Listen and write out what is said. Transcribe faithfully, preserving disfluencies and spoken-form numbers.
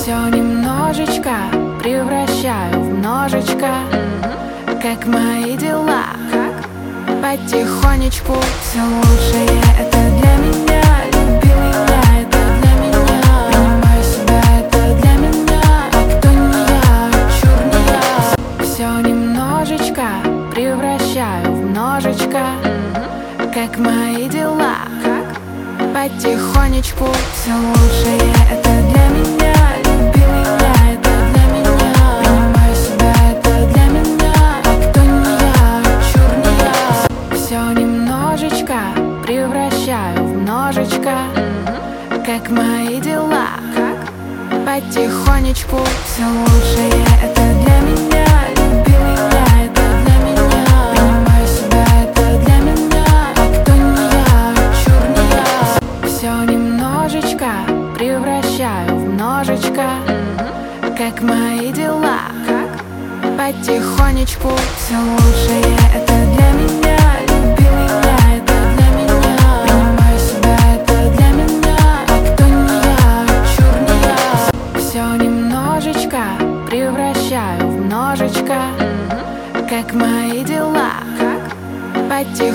Все немножечко превращаю в множечко. Как мои дела? Потихонечку все лучшее это для меня. Люби меня, это для меня. Принимай себя, это для меня. А кто не я, чур не я. Все немножечко превращаю в множечко. Как мои дела? Потихонечку все лучшее это для меня. Люби меня, это для меня. Принимай себя, это для меня. А кто не я, чур не я. Все немножечко превращаю в множечко. Как мои дела? Потихонечку все лучшее это для меня. Люби меня, это для меня. Принимай себя, это для меня. А кто не я, чур не я. Все немножечко превращаю в множечко. Как мои дела? Потихонечку все лучшее это для меня. Люби меня, это для меня. Принимай себя, это для меня. А кто не я, чур не я. Все немножечко превращаю в множечко. Как мои дела? Потихонечку